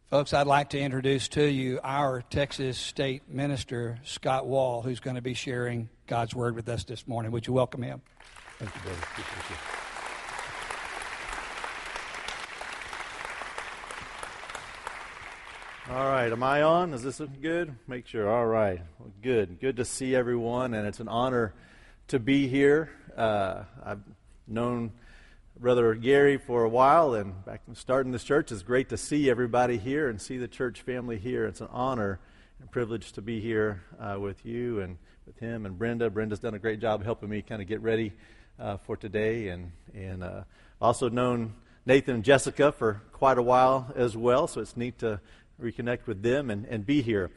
Folks, I'd like to introduce to you our Texas State Minister, Scott Wall, who's going to be sharing God's Word with us this morning. Would you welcome him? Thank you, brother. Appreciate you. All right, am I on? Is this looking good? Make sure. All right, well, good. Good to see everyone, and it's an honor to be here. I've known Brother Gary for a while, and back from starting this church, it's great to see everybody here and see the church family here. It's an honor and privilege to be here with you and with him and Brenda. Brenda's done a great job helping me kind of get ready for today, and also known Nathan and Jessica for quite a while as well, so it's neat to reconnect with them and be here.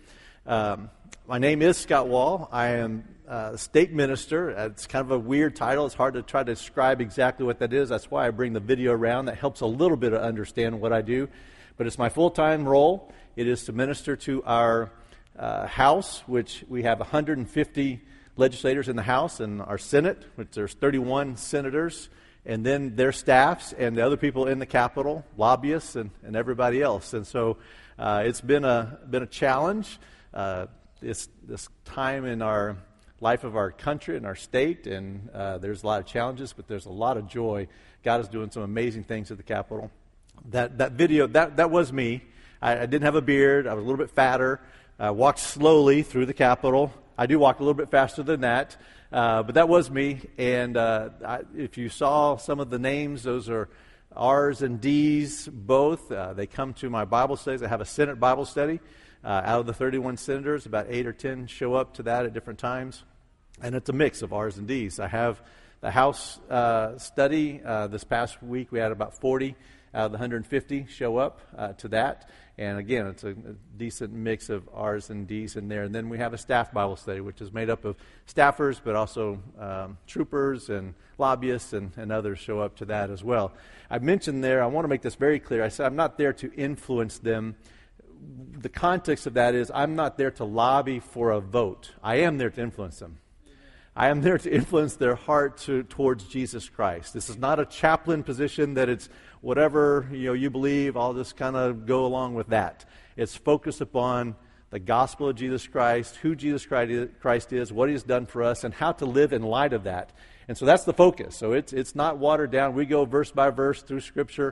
My name is Scott Wall. I am state minister. It's kind of a weird title. It's hard to try to describe exactly what that is. That's why I bring the video around. That helps a little bit to understand what I do. But it's my full-time role. It is to minister to our House, which we have 150 legislators in the House, and our Senate, which there's 31 senators, and then their staffs and the other people in the Capitol, lobbyists, and everybody else. And so it's been a challenge. This time in our life of our country and our state, and there's a lot of challenges, but there's a lot of joy. God is doing some amazing things at the Capitol. That video, that was me. I didn't have a beard. I was a little bit fatter. I walked slowly through the Capitol. I do walk a little bit faster than that, but that was me. And if you saw some of the names, those are R's and D's both. They come to my Bible studies. I have a Senate Bible study. Out of the 31 senators, about 8 or 10 show up to that at different times. And it's a mix of R's and D's. I have the House study. This past week we had about 40 out of the 150 show up to that. And again, it's a decent mix of R's and D's in there. And then we have a staff Bible study, which is made up of staffers, but also troopers and lobbyists and others show up to that as well. I mentioned there, I want to make this very clear. I said I'm not there to influence them. The context of that is I'm not there to lobby for a vote. I am there to influence them. I am there to influence their heart towards Jesus Christ. This is not a chaplain position that it's whatever you believe, I'll just kind of go along with that. It's focused upon the gospel of Jesus Christ, who Jesus Christ is, what He's done for us, and how to live in light of that. And so that's the focus. So it's not watered down. We go verse by verse through Scripture.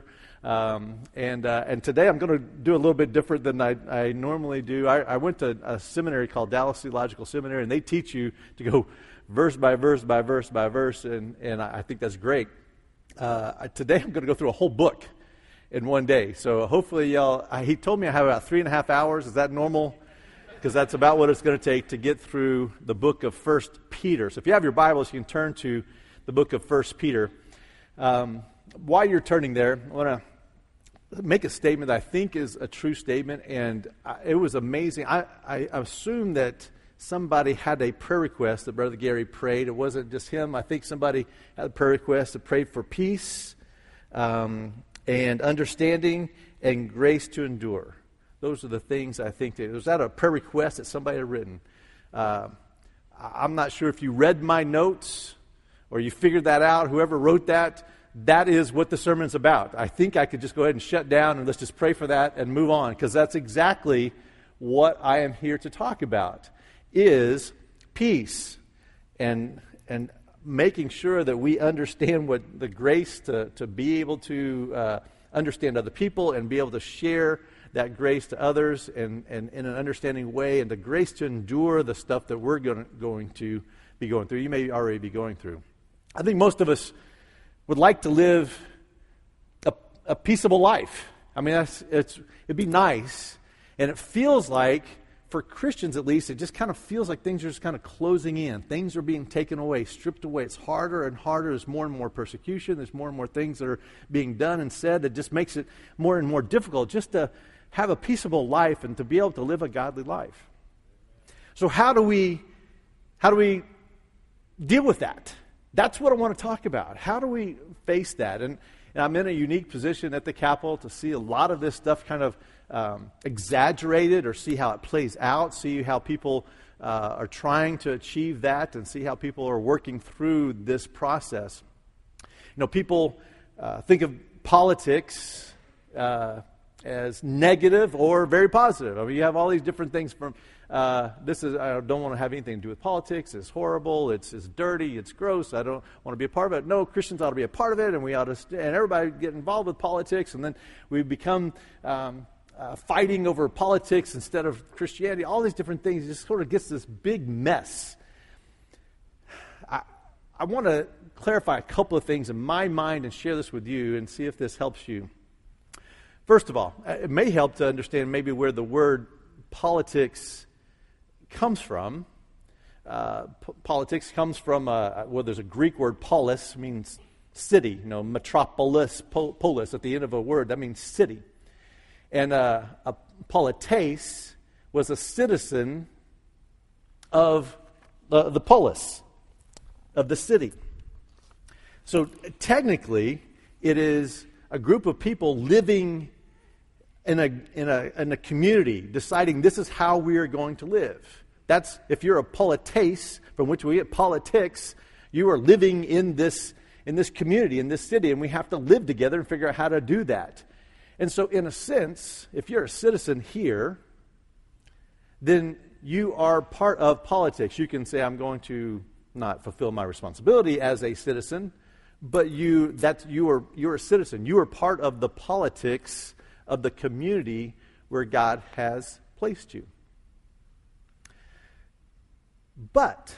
And today I'm going to do a little bit different than I normally do. I went to a seminary called Dallas Theological Seminary, and they teach you to go verse by verse by verse by verse, and I think that's great. Today I'm going to go through a whole book in one day. So hopefully he told me I have about 3.5 hours. Is that normal? Because that's about what it's going to take to get through the book of 1 Peter. So if you have your Bibles, you can turn to the book of 1 Peter. While you're turning there, I want to make a statement that I think is a true statement, and it was amazing. I assume that somebody had a prayer request that Brother Gary prayed. It wasn't just him. I think somebody had a prayer request to pray for peace and understanding and grace to endure. Those are the things I think was that a prayer request that somebody had written. I'm not sure if you read my notes or you figured that out. Whoever wrote that, that is what the sermon's about. I think I could just go ahead and shut down and let's just pray for that and move on, because that's exactly what I am here to talk about, is peace and making sure that we understand what the grace to be able to understand other people and be able to share that grace to others and in an understanding way, and the grace to endure the stuff that we're going to be going through. You may already be going through. I think most of us would like to live a peaceable life. I mean, it'd be nice, and it feels like, for Christians at least, it just kind of feels like things are just kind of closing in. Things are being taken away, stripped away. It's harder and harder. There's more and more persecution. There's more and more things that are being done and said that just makes it more and more difficult just to have a peaceable life and to be able to live a godly life. So how do we deal with that? That's what I want to talk about. How do we face that? And I'm in a unique position at the Capitol to see a lot of this stuff kind of exaggerated, or see how it plays out, see how people are trying to achieve that, and see how people are working through this process. People think of politics as negative or very positive. I mean, you have all these different things from I don't want to have anything to do with politics. It's horrible. It's dirty. It's gross. I don't want to be a part of it. No, Christians ought to be a part of it, and we ought to, and everybody get involved with politics, and then we become fighting over politics instead of Christianity. All these different things. It just sort of gets this big mess. I want to clarify a couple of things in my mind and share this with you and see if this helps you. First of all, it may help to understand maybe where the word politics comes from. Politics comes from, there's a Greek word, polis, means city, metropolis, polis at the end of a word, that means city. And a polites was a citizen of the polis, of the city. So technically, it is a group of people living in a community, deciding this is how we are going to live. That's, if you're a polites, from which we get politics, you are living in this community, in this city, and we have to live together and figure out how to do that. And so, in a sense, if you're a citizen here, then you are part of politics. You can say, I'm going to not fulfill my responsibility as a citizen, but you're a citizen. You are part of the politics of the community where God has placed you. But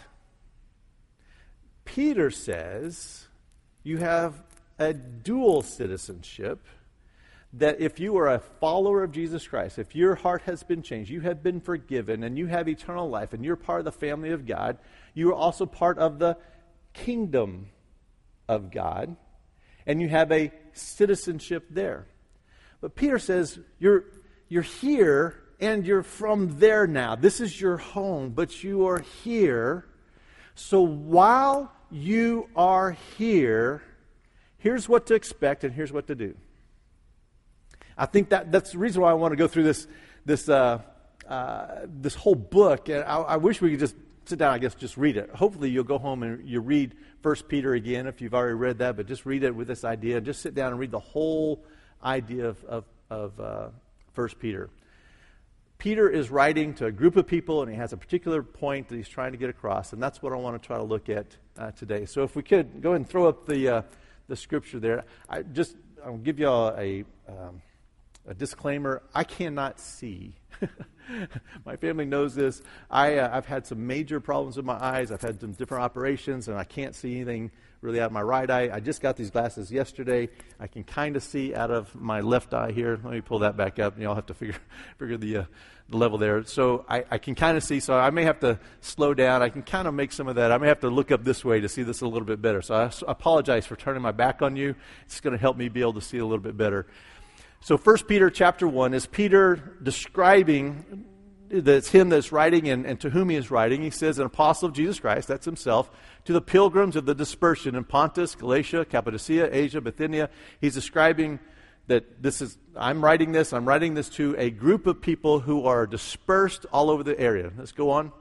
Peter says you have a dual citizenship, that if you are a follower of Jesus Christ, if your heart has been changed, you have been forgiven, and you have eternal life, and you're part of the family of God, you are also part of the kingdom of God, and you have a citizenship there. But Peter says, you're here, and you're from there now. This is your home, but you are here. So while you are here, here's what to expect, and here's what to do. I think that's the reason why I want to go through this whole book. And I wish we could just sit down, I guess, just read it. Hopefully you'll go home and you read 1 Peter again if you've already read that, but just read it with this idea. Just sit down and read the whole idea of 1 Peter. Peter is writing to a group of people, and he has a particular point that he's trying to get across, and that's what I want to try to look at today. So if we could go ahead and throw up the scripture there. I'll give you all a disclaimer. I cannot see. My family knows this. I've had some major problems with my eyes. I've had some different operations, and I can't see anything really out of my right eye. I just got these glasses yesterday. I can kind of see out of my left eye here. Let me pull that back up, and you'll have to figure the level there. So I can kind of see, so I may have to slow down. I can kind of make some of that. I may have to look up this way to see this a little bit better. So I apologize for turning my back on you. It's going to help me be able to see a little bit better. So 1 Peter chapter 1 is Peter describing, that's him that's writing and to whom he is writing. He says, an apostle of Jesus Christ, that's himself, to the pilgrims of the dispersion in Pontus, Galatia, Cappadocia, Asia, Bithynia. He's describing that I'm writing this to a group of people who are dispersed all over the area. Let's go on.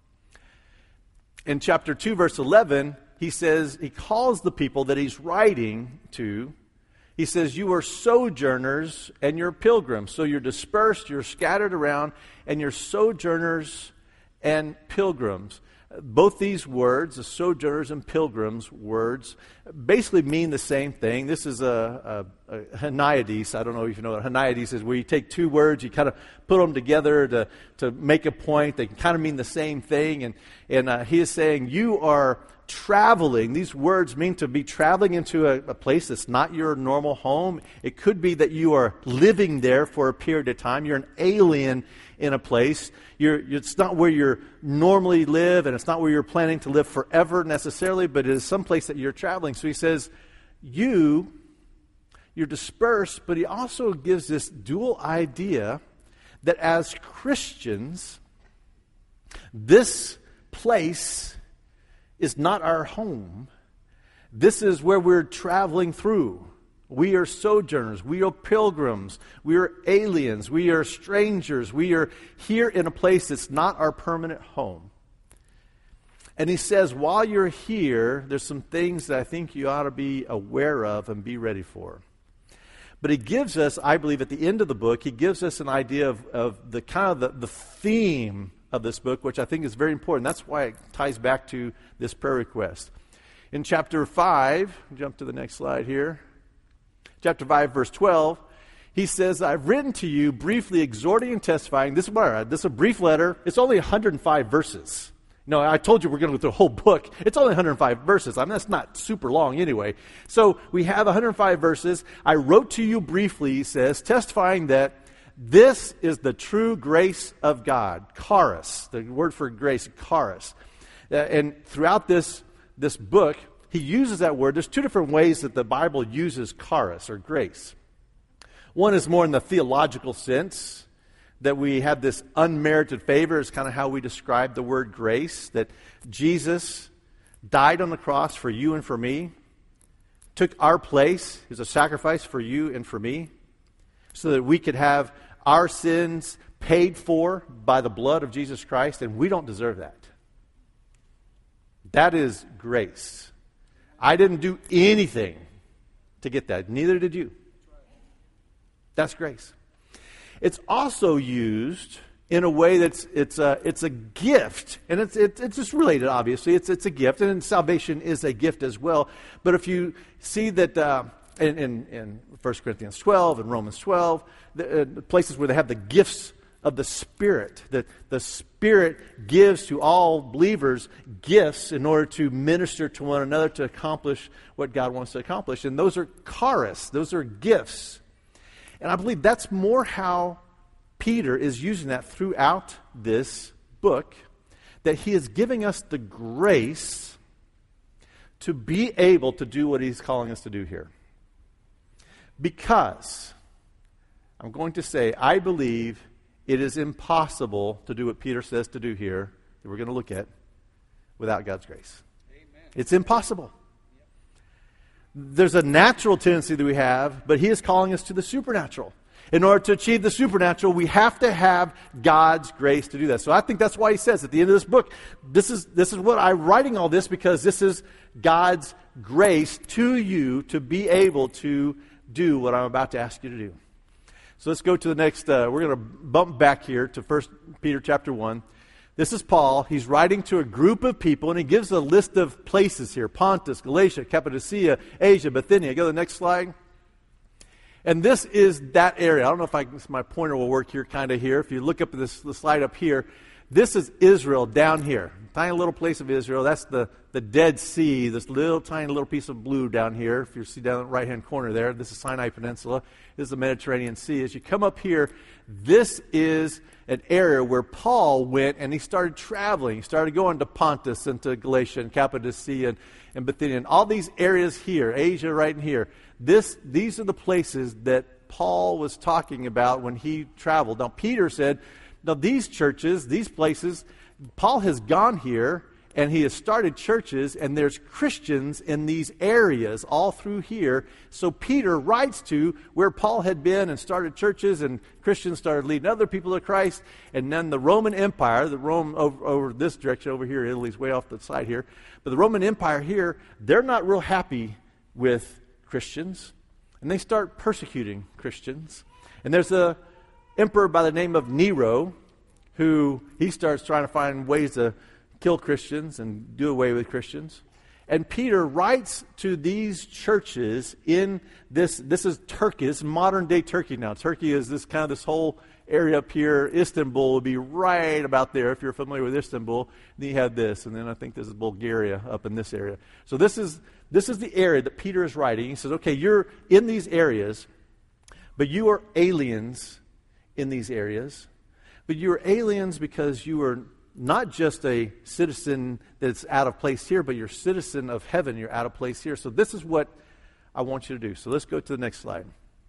In chapter 2, verse 11, he says, he calls the people that he's writing to, he says, you are sojourners and you're pilgrims. So you're dispersed, you're scattered around, and you're sojourners and pilgrims. Both these words, the sojourners and pilgrims words, basically mean the same thing. This is a Henaides. I don't know if you know what Henaides is, where you take two words, you kind of put them together to make a point. They can kind of mean the same thing. And he is saying, you are traveling. These words mean to be traveling into a place that's not your normal home. It could be that you are living there for a period of time. You're an alien in a place. It's not where you normally live, and it's not where you're planning to live forever necessarily, but it is some place that you're traveling. So he says, you're dispersed, but he also gives this dual idea that as Christians, this place is not our home. This is where we're traveling through. We are sojourners. We are pilgrims. We are aliens. We are strangers. We are here in a place that's not our permanent home. And he says, while you're here, there's some things that I think you ought to be aware of and be ready for. But he gives us, I believe, at the end of the book, he gives us an idea of the kind of the theme of this book, which I think is very important. That's why it ties back to this prayer request. In chapter 5, jump to the next slide here. Chapter 5, verse 12, he says, I've written to you briefly exhorting and testifying. This is a brief letter. It's only 105 verses. No, I told you we're going to go through the whole book. It's only 105 verses. I mean, that's not super long anyway. So we have 105 verses. I wrote to you briefly, he says, testifying that this is the true grace of God. Charis, the word for grace, charis. And throughout this book, he uses that word. There's two different ways that the Bible uses charis, or grace. One is more in the theological sense, that we have this unmerited favor is kind of how we describe the word grace, that Jesus died on the cross for you and for me, took our place, he was a sacrifice for you and for me, so that we could have our sins paid for by the blood of Jesus Christ, and we don't deserve that. That is grace. I didn't do anything to get that. Neither did you. That's grace. It's also used in a way that's it's a gift, and it's just related. Obviously, it's a gift, and salvation is a gift as well. But if you see that in 1 Corinthians 12 and Romans 12, the places where they have the gifts of the Spirit, that the Spirit gives to all believers gifts in order to minister to one another to accomplish what God wants to accomplish, and those are charis, those are gifts. And I believe that's more how Peter is using that throughout this book, that he is giving us the grace to be able to do what he's calling us to do here. Because, I'm going to say, I believe it is impossible to do what Peter says to do here, that we're going to look at, without God's grace. Amen. It's impossible. There's a natural tendency that we have, but he is calling us to the supernatural. In order to achieve the supernatural, we have to have God's grace to do that. So I think that's why he says at the end of this book, this is what I'm writing all this, because this is God's grace to you to be able to do what I'm about to ask you to do. So let's go to the next, we're going to bump back here to 1 Peter chapter 1. This is Paul. He's writing to a group of people, and he gives a list of places here. Pontus, Galatia, Cappadocia, Asia, Bithynia. Go to the next slide. And this is that area. I don't know if my pointer will work here, kind of here. If you look up at the slide up here, this is Israel down here. Tiny little place of Israel. That's the Dead Sea, this tiny little piece of blue down here. If you see down in the right-hand corner there, this is Sinai Peninsula. This is the Mediterranean Sea. As you come up here, this is an area where Paul went and he started traveling. He started going to Pontus and to Galatia and Cappadocia and Bithynia. And all these areas here, Asia right in here, these are the places that Paul was talking about when he traveled. Now, Peter said, now these churches, these places, Paul has gone here and he has started churches, and there's Christians in these areas all through here. So Peter writes to where Paul had been and started churches, and Christians started leading other people to Christ. And then the Roman Empire, the Rome over this direction over here, Italy's way off the side here, but the Roman Empire here, they're not real happy with Christians, and they start persecuting Christians. And there's a emperor by the name of Nero, who he starts trying to find ways to kill Christians and do away with Christians. And Peter writes to these churches in this is Turkey. This is modern day Turkey now. Turkey is this whole area up here. Istanbul would be right about there if you're familiar with Istanbul. Then you have this, and then I think this is Bulgaria up in this area. So this is the area that Peter is writing. He says, okay, you're in these areas, but you are aliens in these areas. But you are aliens because you are not just a citizen that's out of place here, but you're a citizen of heaven. You're out of place here. So this is what I want you to do. So let's go to the next slide.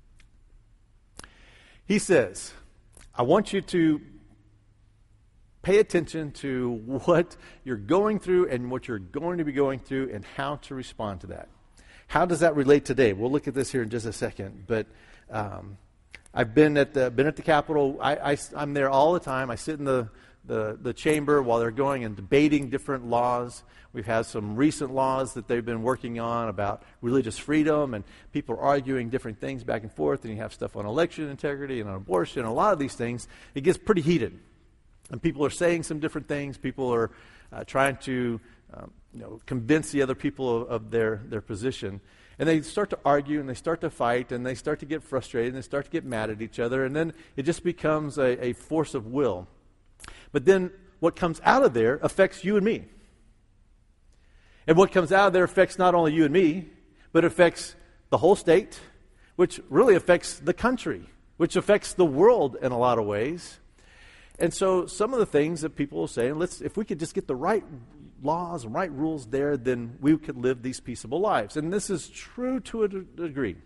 He says, I want you to pay attention to what you're going through and what you're going to be going through and how to respond to that. How does that relate today? We'll look at this here in just a second. But I've been at the Capitol. I'm there all the time. I sit in the the chamber while they're going and debating different laws. We've had some recent laws that they've been working on about religious freedom, and people are arguing different things back and forth, and you have stuff on election integrity and on abortion, and a lot of these things. It gets pretty heated, and people are saying some different things. People are trying to convince the other people of their position. And they start to argue, and they start to fight, and they start to get frustrated, and they start to get mad at each other, and then it just becomes a force of will. But then what comes out of there affects you and me. And what comes out of there affects not only you and me, but affects the whole state, which really affects the country, which affects the world in a lot of ways. And so some of the things that people will say, if we could just get the right laws and right rules there, then we could live these peaceable lives. And this is true to a degree.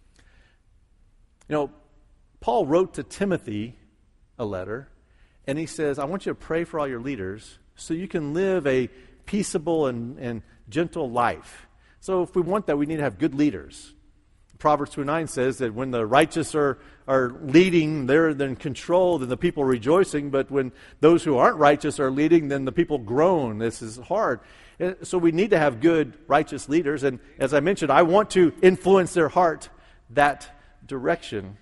Paul wrote to Timothy a letter, and he says, I want you to pray for all your leaders so you can live a peaceable and gentle life. So if we want that, we need to have good leaders. Proverbs 2:9 says that when the righteous are leading, they're in control, then the people are rejoicing. But when those who aren't righteous are leading, then the people groan. This is hard. So we need to have good, righteous leaders. And as I mentioned, I want to influence their heart that direction.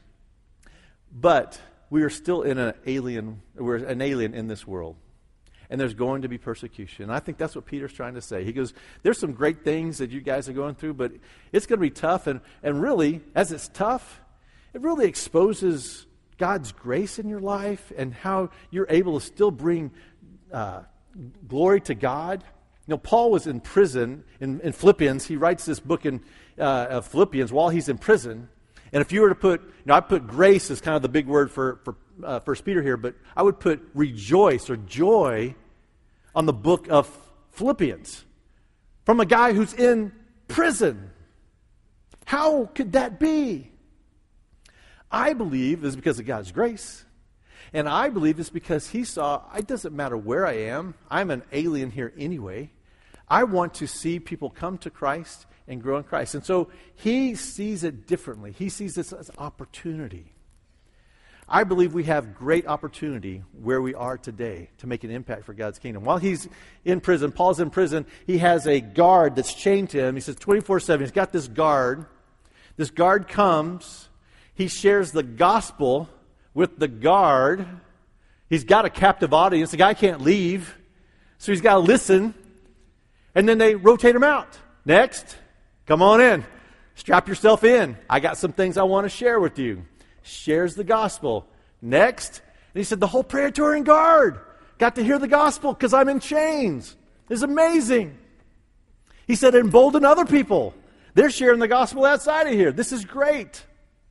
But we are still we're an alien in this world. And there's going to be persecution. And I think that's what Peter's trying to say. He goes, there's some great things that you guys are going through, but it's going to be tough. And really, as it's tough, it really exposes God's grace in your life and how you're able to still bring glory to God. Paul was in prison in Philippians. He writes this book in Philippians while he's in prison. And if you were to put, I put grace as kind of the big word for 1 Peter here, but I would put rejoice or joy on the book of Philippians from a guy who's in prison. How could that be? I believe it's because of God's grace. And I believe it's because he saw, it doesn't matter where I am, I'm an alien here anyway. I want to see people come to Christ and grow in Christ. And so he sees it differently. He sees this as opportunity. I believe we have great opportunity where we are today to make an impact for God's kingdom. While he's in prison, Paul's in prison, he has a guard that's chained to him. He says 24/7, he's got this guard. This guard comes. He shares the gospel with the guard. He's got a captive audience. The guy can't leave. So he's got to listen. And then they rotate him out. Next, come on in. Strap yourself in. I got some things I want to share with you. Shares the gospel. Next, and he said the whole Praetorian Guard got to hear the gospel because I'm in chains. It's amazing. He said embolden other people. They're sharing the gospel outside of here. This is great.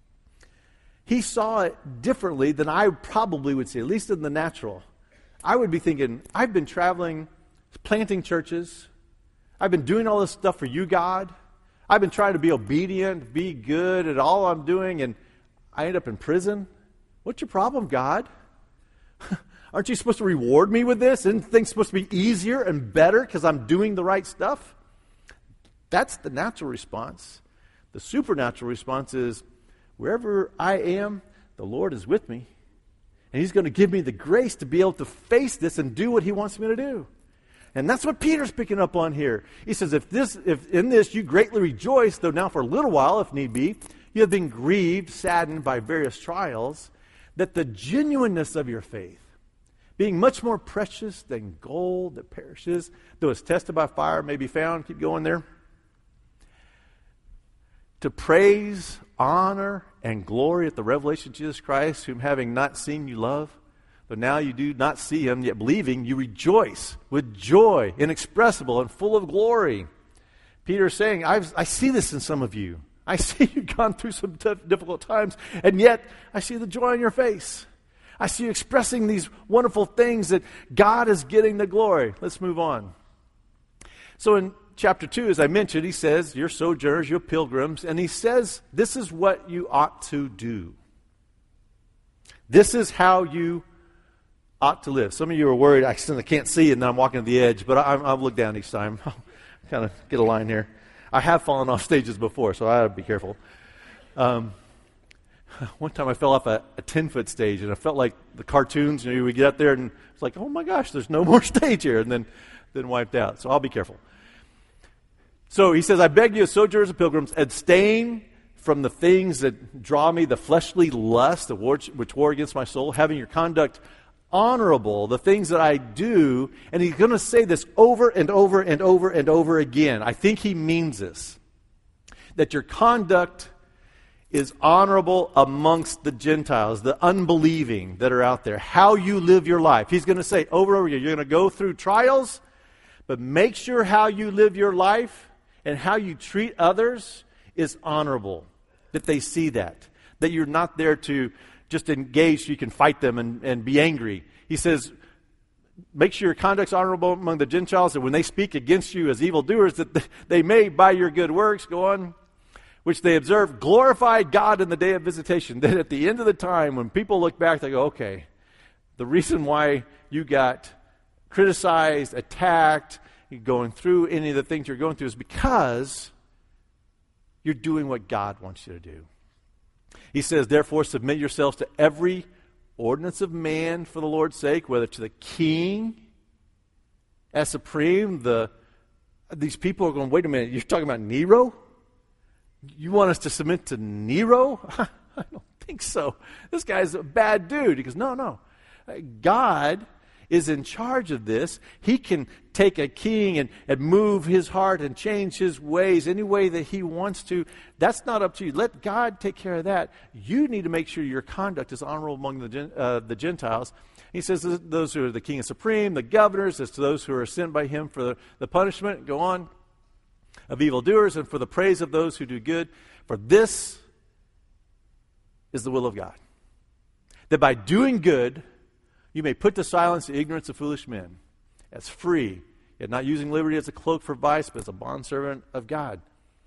He saw it differently than I probably would see, at least in the natural. I would be thinking, I've been traveling, planting churches. I've been doing all this stuff for you, God. I've been trying to be obedient, be good at all I'm doing, and I end up in prison. What's your problem, God? Aren't you supposed to reward me with this? Isn't things supposed to be easier and better because I'm doing the right stuff? That's the natural response. The supernatural response is, wherever I am, the Lord is with me. And he's going to give me the grace to be able to face this and do what he wants me to do. And that's what Peter's picking up on here. He says, if in this you greatly rejoice, though now for a little while, if need be, you have been grieved, saddened by various trials, that the genuineness of your faith, being much more precious than gold that perishes, though it's tested by fire, may be found. Keep going there. To praise, honor, and glory at the revelation of Jesus Christ, whom having not seen you love, but now you do not see him, yet believing, you rejoice with joy inexpressible and full of glory. Peter is saying, I see this in some of you. I see you've gone through some difficult times, and yet I see the joy on your face. I see you expressing these wonderful things that God is getting the glory. Let's move on. So in chapter 2, as I mentioned, he says, you're sojourners, you're pilgrims, and he says, this is what you ought to do. This is how you ought to live. Some of you are worried, I can't see, and I'm walking to the edge, but I'll look down each time. I'll kind of get a line here. I have fallen off stages before, so I ought to be careful. One time I fell off a 10-foot stage, and I felt like the cartoons, you would get up there, and it's like, oh my gosh, there's no more stage here, and then wiped out. So I'll be careful. So he says, I beg you, as sojourners and pilgrims, abstain from the things that draw me, the fleshly lust which war against my soul, having your conduct honorable, the things that I do. And he's going to say this over and over and over and over again. I think he means this, that your conduct is honorable amongst the Gentiles, the unbelieving that are out there. How you live your life. He's going to say over and over again, you're going to go through trials, but make sure how you live your life and how you treat others is honorable. That they see that you're not there to just engage so you can fight them and be angry. He says, make sure your conduct's honorable among the Gentiles, that when they speak against you as evildoers, that they may, by your good works, go on, which they observe, glorify God in the day of visitation. That at the end of the time, when people look back, they go, okay, the reason why you got criticized, attacked, going through any of the things you're going through is because you're doing what God wants you to do. He says, therefore, submit yourselves to every ordinance of man for the Lord's sake, whether to the king as supreme. These people are going, wait a minute, you're talking about Nero? You want us to submit to Nero? I don't think so. This guy's a bad dude. He goes, no. God is in charge of this. He can take a king and move his heart and change his ways any way that he wants to. That's not up to you. Let God take care of that. You need to make sure your conduct is honorable among the Gentiles. He says those who are the king and supreme, the governors, as to those who are sent by him for the punishment, go on, of evildoers, and for the praise of those who do good. For this is the will of God, that by doing good you may put to silence the ignorance of foolish men, as free, yet not using liberty as a cloak for vice, but as a bondservant of God.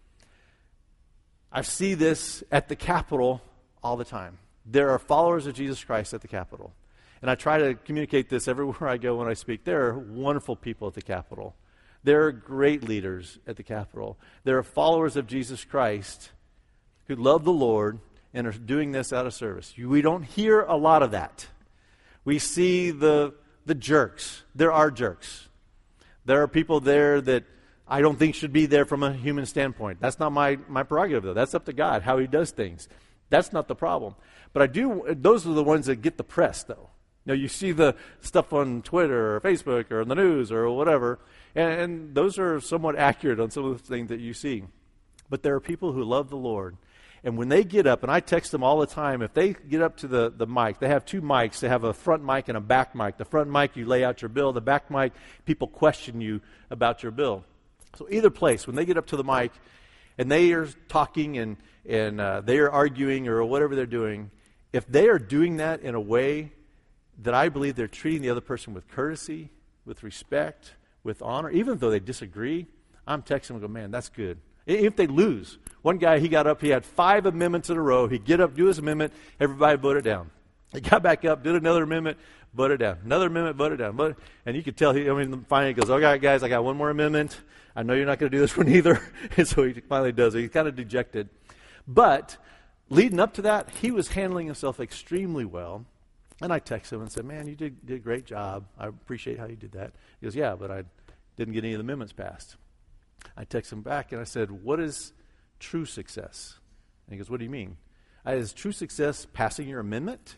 I see this at the Capitol all the time. There are followers of Jesus Christ at the Capitol. And I try to communicate this everywhere I go when I speak. There are wonderful people at the Capitol. There are great leaders at the Capitol. There are followers of Jesus Christ who love the Lord and are doing this out of service. We don't hear a lot of that. We see the jerks. There are jerks. There are people there that I don't think should be there from a human standpoint. That's not my prerogative, though. That's up to God, how he does things. That's not the problem. But those are the ones that get the press, though. You see the stuff on Twitter or Facebook or in the news or whatever, and those are somewhat accurate on some of the things that you see. But there are people who love the Lord. And when they get up, and I text them all the time, if they get up to the mic, they have two mics. They have a front mic and a back mic. The front mic, you lay out your bill. The back mic, people question you about your bill. So either place, when they get up to the mic and they are talking and they are arguing or whatever they're doing, if they are doing that in a way that I believe they're treating the other person with courtesy, with respect, with honor, even though they disagree, I'm texting them and go, man, that's good. If they lose. One guy, he got up, he had 5 amendments in a row. He'd get up, do his amendment, everybody voted down. He got back up, did another amendment, voted down. Another amendment, voted down. And you could tell, finally he goes, okay, guys, I got one more amendment. I know you're not going to do this one either. And so he finally does it. He's kind of dejected. But leading up to that, he was handling himself extremely well. And I texted him and said, man, you did a great job. I appreciate how you did that. He goes, yeah, but I didn't get any of the amendments passed. I texted him back and I said, what is true success? And he goes, what do you mean? Is true success passing your amendment?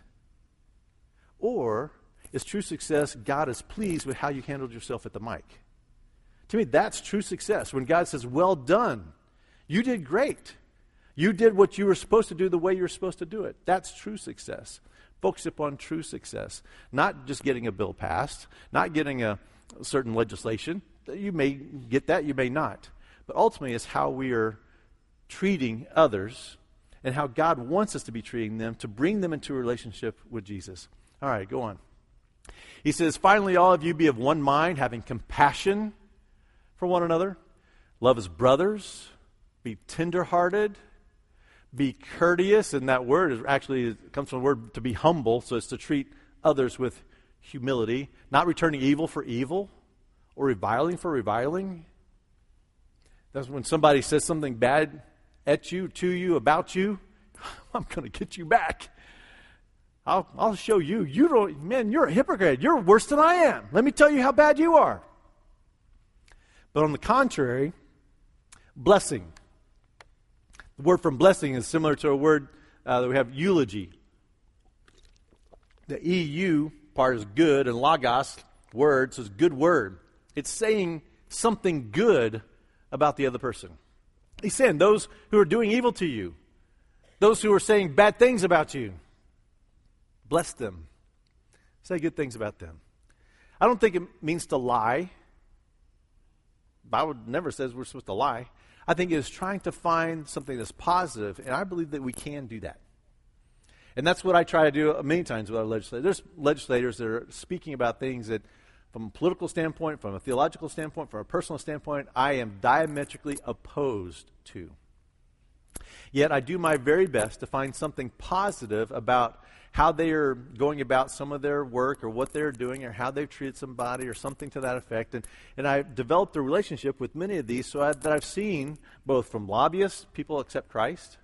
Or is true success God is pleased with how you handled yourself at the mic? To me, that's true success. When God says, well done, you did great. You did what you were supposed to do the way you were supposed to do it. That's true success. Focus upon true success. Not just getting a bill passed, not getting a certain legislation. You may get that, you may not. But ultimately, it's how we are treating others and how God wants us to be treating them to bring them into a relationship with Jesus. All right, go on. He says, finally, all of you be of one mind, having compassion for one another. Love as brothers. Be tenderhearted. Be courteous. And that word comes from the word to be humble. So it's to treat others with humility. Not returning evil for evil or reviling for reviling. That's when somebody says something bad at you, to you, about you. I'm going to get you back. I'll show you. You're a hypocrite. You're worse than I am. Let me tell you how bad you are. But on the contrary, blessing. The word from blessing is similar to a word that we have, eulogy. The EU part is good, and logos, word, so it's good word. It's saying something good about the other person. He's saying those who are doing evil to you, those who are saying bad things about you, bless them. Say good things about them. I don't think it means to lie. The Bible never says we're supposed to lie. I think it is trying to find something that's positive, and I believe that we can do that. And that's what I try to do many times with our legislators. There's legislators that are speaking about things that, from a political standpoint, from a theological standpoint, from a personal standpoint, I am diametrically opposed to. Yet I do my very best to find something positive about how they are going about some of their work or what they're doing or how they've treated somebody or something to that effect. And I've developed a relationship with many of these that I've seen both from lobbyists, people accept Christ,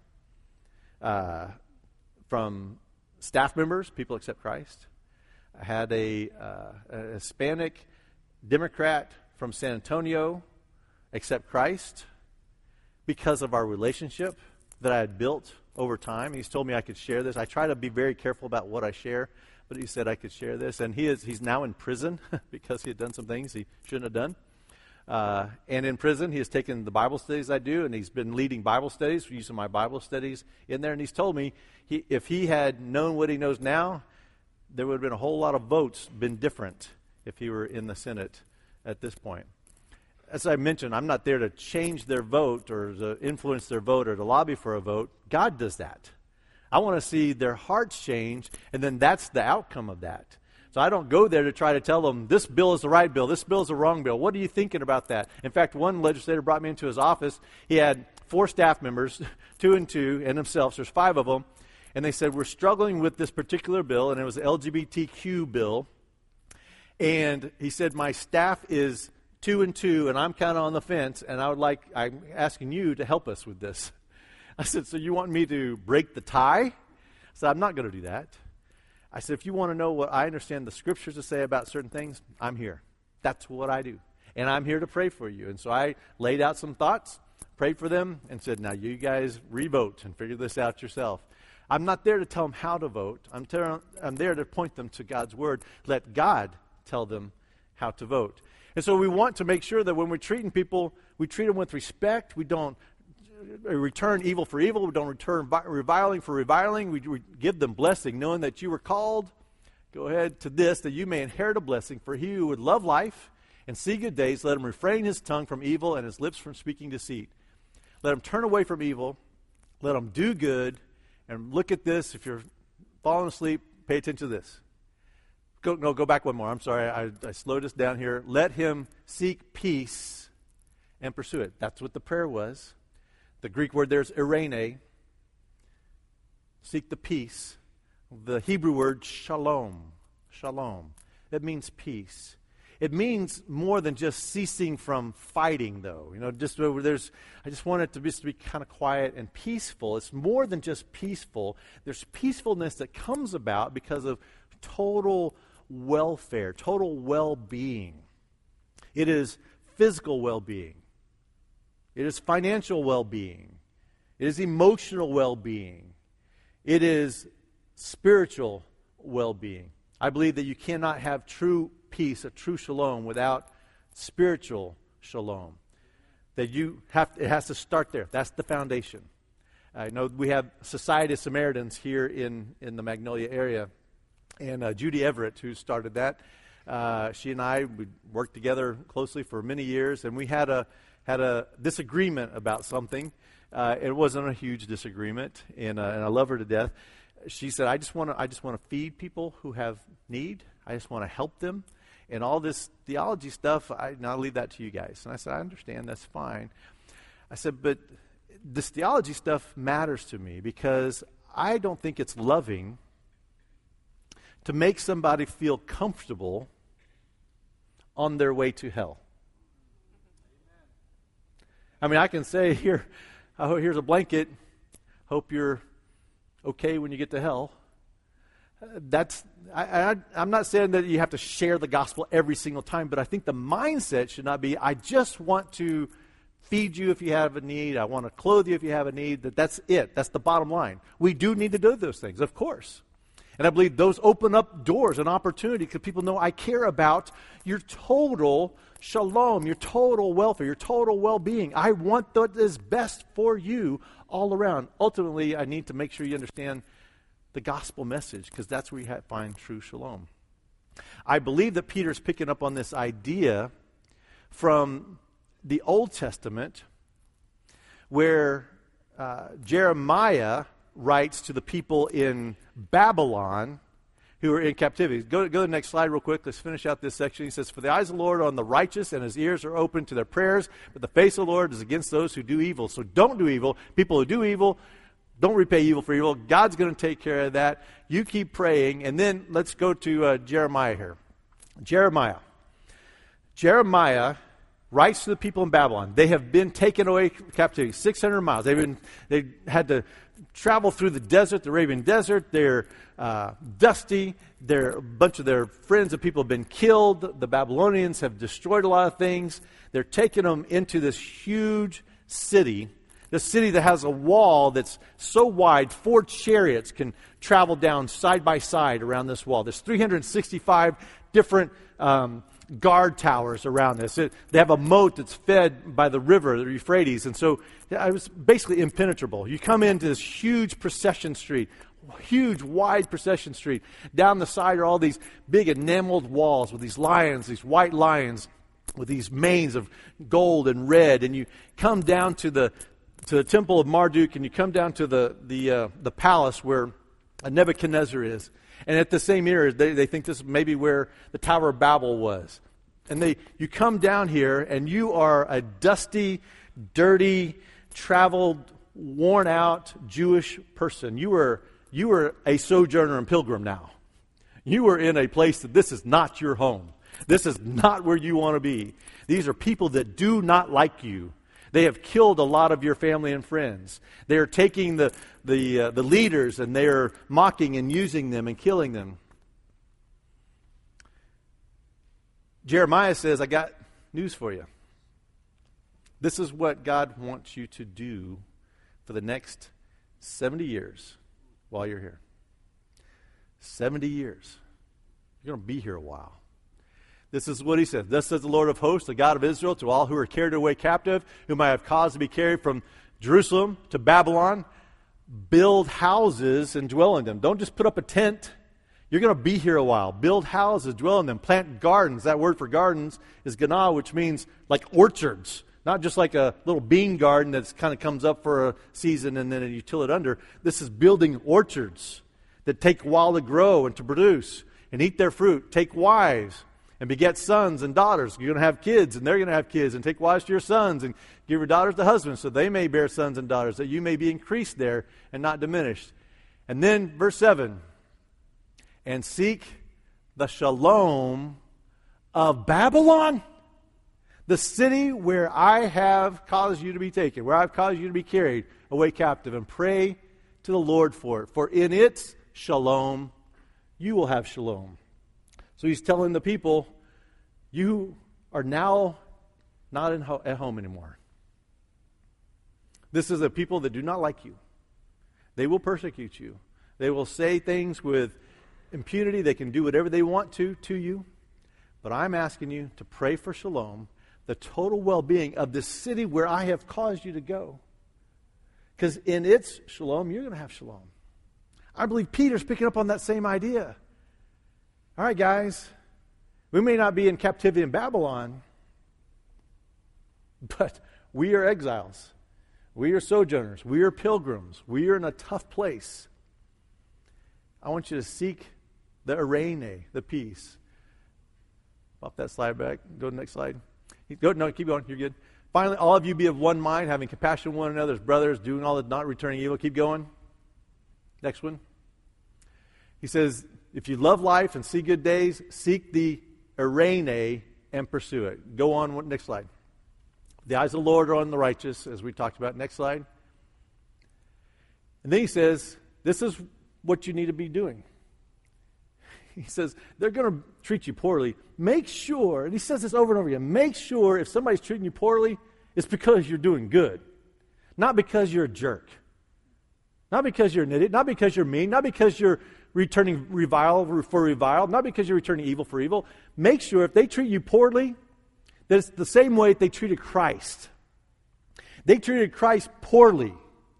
from staff members, people accept Christ. I had a Hispanic Democrat from San Antonio accept Christ because of our relationship that I had built over time. He's told me I could share this. I try to be very careful about what I share, but he said I could share this. And he's now in prison because he had done some things he shouldn't have done. And in prison, he has taken the Bible studies I do, and he's been leading Bible studies, using my Bible studies in there. And he's told me if he had known what he knows now, there would have been a whole lot of votes been different if he were in the Senate at this point. As I mentioned, I'm not there to change their vote or to influence their vote or to lobby for a vote. God does that. I want to see their hearts change, and then that's the outcome of that. So I don't go there to try to tell them, this bill is the right bill, this bill is the wrong bill. What are you thinking about that? In fact, one legislator brought me into his office. He had 4 staff members, 2 and 2, and himself. So there's 5 of them. And they said, we're struggling with this particular bill, and it was an LGBTQ bill. And he said, my staff is 2 and 2, and I'm kind of on the fence, and I'm asking you to help us with this. I said, so you want me to break the tie? I said, I'm not going to do that. I said, if you want to know what I understand the scriptures to say about certain things, I'm here. That's what I do. And I'm here to pray for you. And so I laid out some thoughts, prayed for them, and said, now you guys revote and figure this out yourself. I'm not there to tell them how to vote. I'm there to point them to God's word. Let God tell them how to vote. And so we want to make sure that when we're treating people, we treat them with respect. We don't return evil for evil. We don't return reviling for reviling. We give them blessing, knowing that you were called, go ahead, to this, that you may inherit a blessing. For he who would love life and see good days, let him refrain his tongue from evil and his lips from speaking deceit. Let him turn away from evil. Let him do good. And look at this. If you're falling asleep, pay attention to this. Go back one more. I'm sorry. I slowed us down here. Let him seek peace and pursue it. That's what the prayer was. The Greek word there is eirene. Seek the peace. The Hebrew word shalom. Shalom. It means peace. It means more than just ceasing from fighting, though. You know, I just want it to be kind of quiet and peaceful. It's more than just peaceful. There's peacefulness that comes about because of total welfare, total well-being. It is physical well-being. It is financial well-being. It is emotional well-being. It is spiritual well-being. I believe that you cannot have true peace, a true shalom, without spiritual shalom. That it has to start there. That's the foundation. I know we have Society of Samaritans here in the Magnolia area, and Judy Everett, who started that, she and I we worked together closely for many years, and we had a disagreement about something. It wasn't a huge disagreement, and I love her to death. She said, I just want to feed people who have need. I just want to help them. And all this theology stuff, I'll leave that to you guys. And I said, I understand, that's fine. I said, but this theology stuff matters to me because I don't think it's loving to make somebody feel comfortable on their way to hell. I mean, I can say, here's a blanket. Hope you're okay when you get to hell. I'm not saying that you have to share the gospel every single time, but I think the mindset should not be, I just want to feed you if you have a need, I want to clothe you if you have a need. That's it. That's the bottom line. We do need to do those things, of course. And I believe those open up doors and opportunity because people know I care about your total shalom, your total welfare, your total well-being. I want what is best for you all around. Ultimately, I need to make sure you understand the gospel message because that's where you find true shalom. I believe that Peter's picking up on this idea from the Old Testament where Jeremiah writes to the people in Babylon who are in captivity. Go to the next slide real quick. Let's finish out this section. He says, "For the eyes of the Lord are on the righteous, and his ears are open to their prayers, but the face of the Lord is against those who do evil." So don't do evil. People who do evil, don't repay evil for evil. God's going to take care of that. You keep praying. And then let's go to Jeremiah here. Jeremiah writes to the people in Babylon. They have been taken away captivity, 600 miles. They had to travel through the desert, the Arabian desert. They're dusty. A bunch of their friends and people have been killed. The Babylonians have destroyed a lot of things. They're taking them into this huge city, this city that has a wall that's so wide, 4 chariots can travel down side by side around this wall. There's 365 different guard towers around this. They have a moat that's fed by the river, the Euphrates, and so it was basically impenetrable. You come into this huge procession street, huge wide procession street. Down the side are all these big enameled walls with these lions, these white lions with these manes of gold and red, and you come down to the temple of Marduk, and you come down to the palace where Nebuchadnezzar is. And at the same era, they think this is maybe where the Tower of Babel was. And you come down here, and you are a dusty, dirty, traveled, worn-out Jewish person. You were a sojourner and pilgrim now. You are in a place that this is not your home. This is not where you want to be. These are people that do not like you. They have killed a lot of your family and friends. They are taking the leaders and they are mocking and using them and killing them. Jeremiah says, I got news for you. This is what God wants you to do for the next 70 years while you're here. 70 years. You're going to be here a while. This is what he says. Thus says the Lord of hosts, the God of Israel, to all who are carried away captive, whom I have caused to be carried from Jerusalem to Babylon, build houses and dwell in them. Don't just put up a tent. You're going to be here a while. Build houses, dwell in them. Plant gardens. That word for gardens is ganah, which means like orchards. Not just like a little bean garden that kind of comes up for a season and then you till it under. This is building orchards that take a while to grow and to produce and eat their fruit. Take wives and beget sons and daughters. You're going to have kids, and they're going to have kids. And take wives to your sons, and give your daughters to husbands, so they may bear sons and daughters, that you may be increased there and not diminished. And then, verse 7, and seek the shalom of Babylon, the city where I have caused you to be taken, where I've caused you to be carried away captive, and pray to the Lord for it. For in its shalom, you will have shalom. So he's telling the people, you are now not at home anymore. This is a people that do not like you. They will persecute you. They will say things with impunity. They can do whatever they want to you. But I'm asking you to pray for shalom, the total well-being of this city where I have caused you to go. Because in its shalom, you're going to have shalom. I believe Peter's picking up on that same idea. All right, guys, we may not be in captivity in Babylon, but we are exiles. We are sojourners. We are pilgrims. We are in a tough place. I want you to seek the eirene, the peace. Pop that slide back. Go to the next slide. No, keep going. You're good. Finally, all of you be of one mind, having compassion of one another as brothers, doing all that, not returning evil. Keep going. Next one. He says, if you love life and see good days, seek the eirene and pursue it. Go on, next slide. The eyes of the Lord are on the righteous, as we talked about. Next slide. And then he says, this is what you need to be doing. He says, they're going to treat you poorly. Make sure, and he says this over and over again, make sure if somebody's treating you poorly, it's because you're doing good. Not because you're a jerk. Not because you're an idiot. Not because you're mean. Not because you're returning revile for revile. Not because you're returning evil for evil. Make sure if they treat you poorly, that it's the same way they treated Christ. They treated Christ poorly,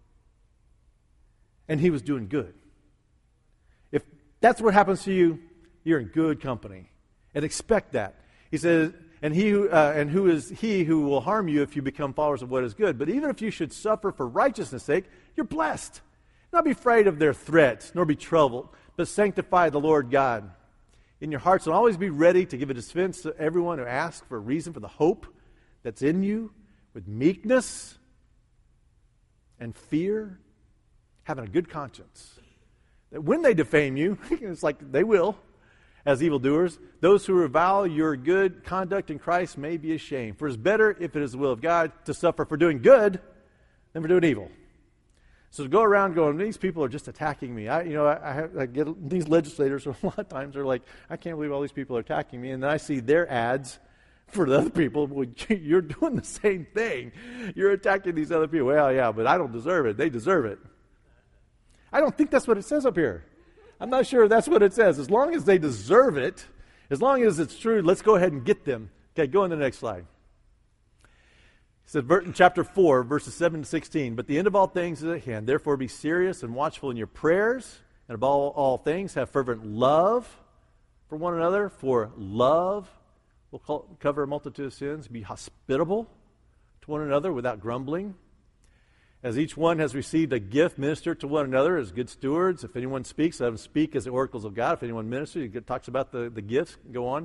and he was doing good. If that's what happens to you, you're in good company. And expect that. He says, and who is he who will harm you if you become followers of what is good? But even if you should suffer for righteousness' sake, you're blessed. Not be afraid of their threats, nor be troubled, but sanctify the Lord God in your hearts, and always be ready to give a defense to everyone who asks for a reason for the hope that's in you, with meekness and fear, having a good conscience. That when they defame you, it's like they will, as evildoers, those who revile your good conduct in Christ may be ashamed. For it's better, if it is the will of God, to suffer for doing good than for doing evil. So to go around going, these people are just attacking me. I get these legislators a lot of times are like, I can't believe all these people are attacking me. And then I see their ads for the other people. Well, you're doing the same thing. You're attacking these other people. Well, yeah, but I don't deserve it. They deserve it. I don't think that's what it says up here. I'm not sure that's what it says. As long as they deserve it, as long as it's true, let's go ahead and get them. Okay, go on to the next slide. He said in chapter 4, verses 7 to 16, but the end of all things is at hand. Therefore be serious and watchful in your prayers, and above all things have fervent love for one another, for love will cover a multitude of sins. Be hospitable to one another without grumbling. As each one has received a gift, minister to one another as good stewards. If anyone speaks, let him speak as the oracles of God. If anyone ministers, he talks about the gifts. Go on.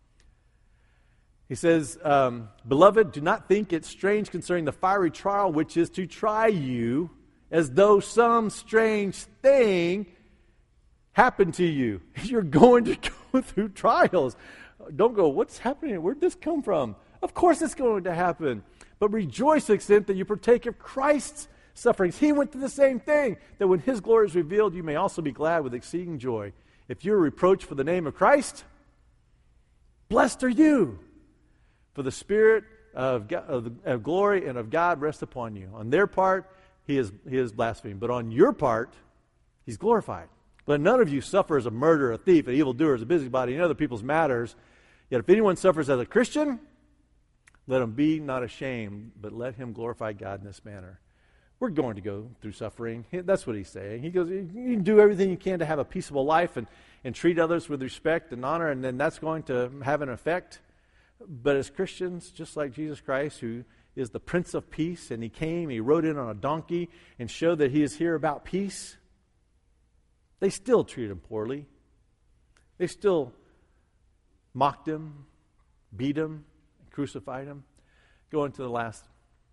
He says, Beloved, do not think it strange concerning the fiery trial which is to try you, as though some strange thing happened to you. You're going to go through trials. Don't go, what's happening? Where'd this come from? Of course it's going to happen. But rejoice to the extent that you partake of Christ's sufferings. He went through the same thing, that when his glory is revealed, you may also be glad with exceeding joy. If you're reproached for the name of Christ, blessed are you. For the Spirit of glory and of God rests upon you. On their part, he is blasphemed. But on your part, he's glorified. Let none of you suffer as a murderer, a thief, an evildoer, as a busybody in other people's matters. Yet if anyone suffers as a Christian, let him be not ashamed, but let him glorify God in this manner. We're going to go through suffering. That's what he's saying. He goes, you can do everything you can to have a peaceable life and treat others with respect and honor, and then that's going to have an effect. But as Christians, just like Jesus Christ, who is the Prince of Peace, and he came, he rode in on a donkey and showed that he is here about peace, they still treated him poorly. They still mocked him, beat him, crucified him. Go into the last.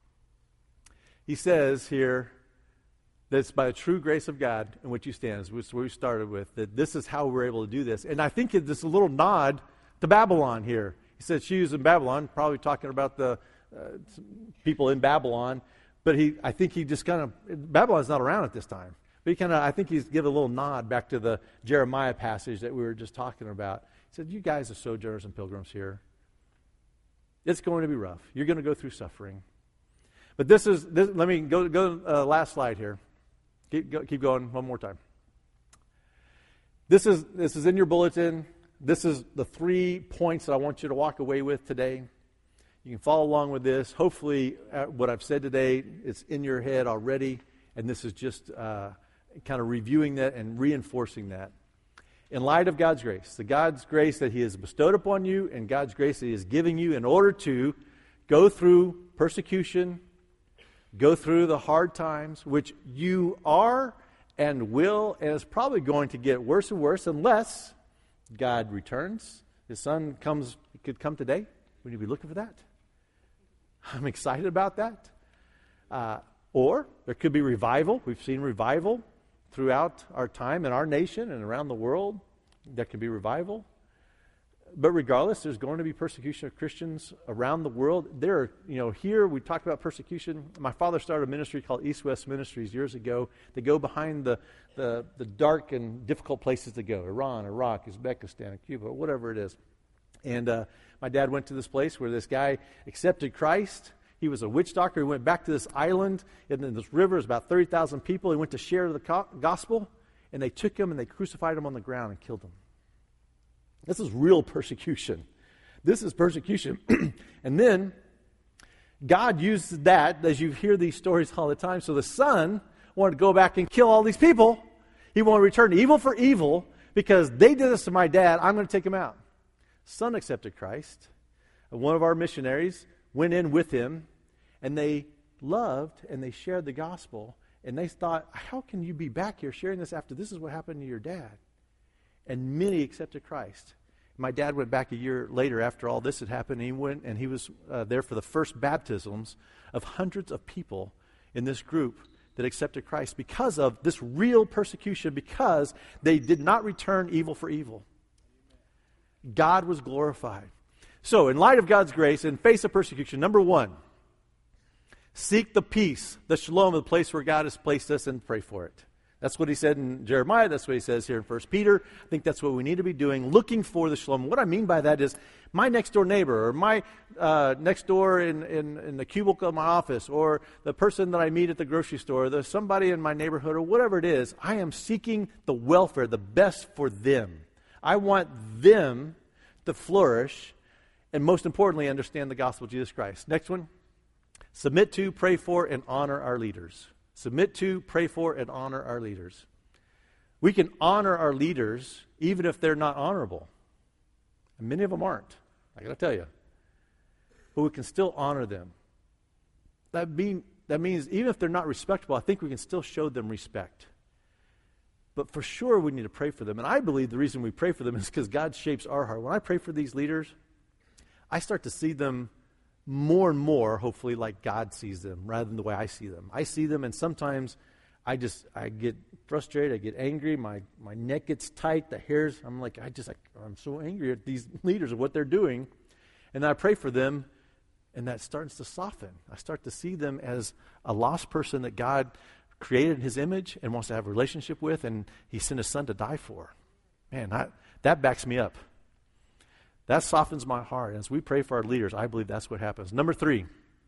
He says here that it's by the true grace of God in which you stand, which is where we started with, that this is how we're able to do this. And I think it's a little nod to Babylon here. He said she was in Babylon, probably talking about the people in Babylon, but I think he just kind of, Babylon's not around at this time, but I think he's given a little nod back to the Jeremiah passage that we were just talking about. He said, you guys are sojourners and pilgrims here. It's going to be rough. You're going to go through suffering. But let me go last slide here. Keep going one more time. This is in your bulletin. This is the 3 points that I want you to walk away with today. You can follow along with this. Hopefully what I've said today is in your head already, and this is just kind of reviewing that and reinforcing that. In light of God's grace, the God's grace that he has bestowed upon you and God's grace that he is giving you in order to go through persecution, go through the hard times, which you are and will, and is probably going to get worse and worse unless God returns. His son could come today. Would you be looking for that? I'm excited about that. Or there could be revival. We've seen revival throughout our time in our nation and around the world. There could be revival. But regardless, there's going to be persecution of Christians around the world. Here we talk about persecution. My father started a ministry called East West Ministries years ago. They go behind the dark and difficult places to go. Iran, Iraq, Uzbekistan, Cuba, whatever it is. And my dad went to this place where this guy accepted Christ. He was a witch doctor. He went back to this island, and in this river, there's about 30,000 people. He went to share the gospel, and they took him and they crucified him on the ground and killed him. This is real persecution. This is persecution. And then God used that, as you hear these stories all the time. So the son wanted to go back and kill all these people. He wanted to return evil for evil because they did this to my dad. I'm going to take him out. Son accepted Christ. And one of our missionaries went in with him, and they loved and they shared the gospel. And they thought, how can you be back here sharing this after this is what happened to your dad? And many accepted Christ. My dad went back a year later after all this had happened. And he went and he was there for the first baptisms of hundreds of people in this group that accepted Christ because of this real persecution, because they did not return evil for evil. God was glorified. So, in light of God's grace, in face of persecution, number one, seek the peace, the shalom of the place where God has placed us, and pray for it. That's what he said in Jeremiah. That's what he says here in 1 Peter. I think that's what we need to be doing, looking for the shalom. What I mean by that is my next door neighbor, or my next door in the cubicle of my office, or the person that I meet at the grocery store, or there's somebody in my neighborhood, or whatever it is, I am seeking the welfare, the best for them. I want them to flourish, and most importantly, understand the gospel of Jesus Christ. Next one, submit to, pray for, and honor our leaders. Submit to, pray for, and honor our leaders. We can honor our leaders even if they're not honorable. And many of them aren't, I got to tell you. But we can still honor them. That means even if they're not respectable, I think we can still show them respect. But for sure we need to pray for them. And I believe the reason we pray for them is because God shapes our heart. When I pray for these leaders, I start to see them more and more, hopefully, like God sees them, rather than the way I see them. I see them, and sometimes I get frustrated, I get angry, my neck gets tight, the hairs, I'm so angry at these leaders and what they're doing. And I pray for them, and that starts to soften. I start to see them as a lost person that God created in his image and wants to have a relationship with, and he sent his son to die for. Man, that backs me up. That softens my heart. As we pray for our leaders, I believe that's what happens. Number 3,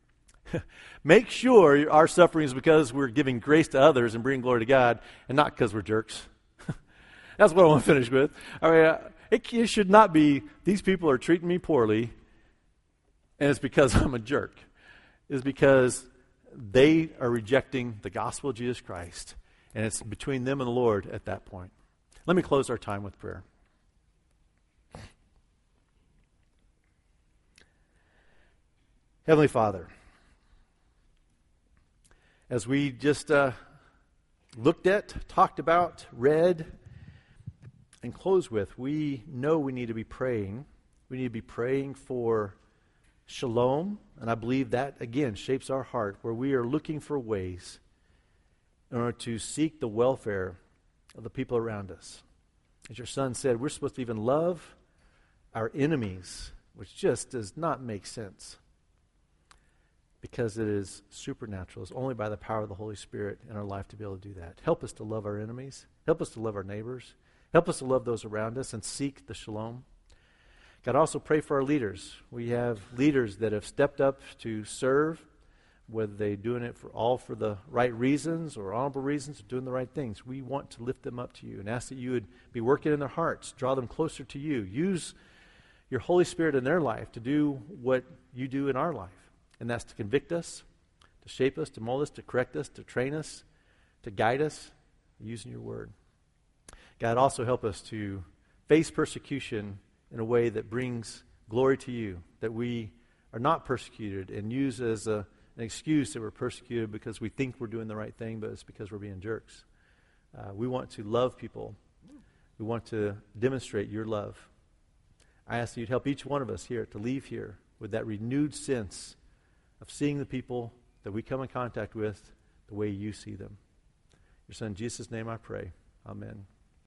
make sure our suffering is because we're giving grace to others and bringing glory to God, and not because we're jerks. That's what I want to finish with. I mean, it should not be, these people are treating me poorly, and it's because I'm a jerk. It's because they are rejecting the gospel of Jesus Christ, and it's between them and the Lord at that point. Let me close our time with prayer. Heavenly Father, as we just looked at, talked about, read, and close with, we know we need to be praying. We need to be praying for shalom, and I believe that, again, shapes our heart, where we are looking for ways in order to seek the welfare of the people around us. As your son said, we're supposed to even love our enemies, which just does not make sense, because it is supernatural. It's only by the power of the Holy Spirit in our life to be able to do that. Help us to love our enemies. Help us to love our neighbors. Help us to love those around us and seek the shalom. God, also pray for our leaders. We have leaders that have stepped up to serve, whether they're doing it for the right reasons or honorable reasons, or doing the right things. We want to lift them up to you and ask that you would be working in their hearts, draw them closer to you. Use your Holy Spirit in their life to do what you do in our life. And that's to convict us, to shape us, to mold us, to correct us, to train us, to guide us, using your word. God, also help us to face persecution in a way that brings glory to you, that we are not persecuted and use as an excuse that we're persecuted because we think we're doing the right thing, but it's because we're being jerks. We want to love people. We want to demonstrate your love. I ask that you'd help each one of us here to leave here with that renewed sense of seeing the people that we come in contact with the way you see them. Your son, Jesus' name I pray. Amen.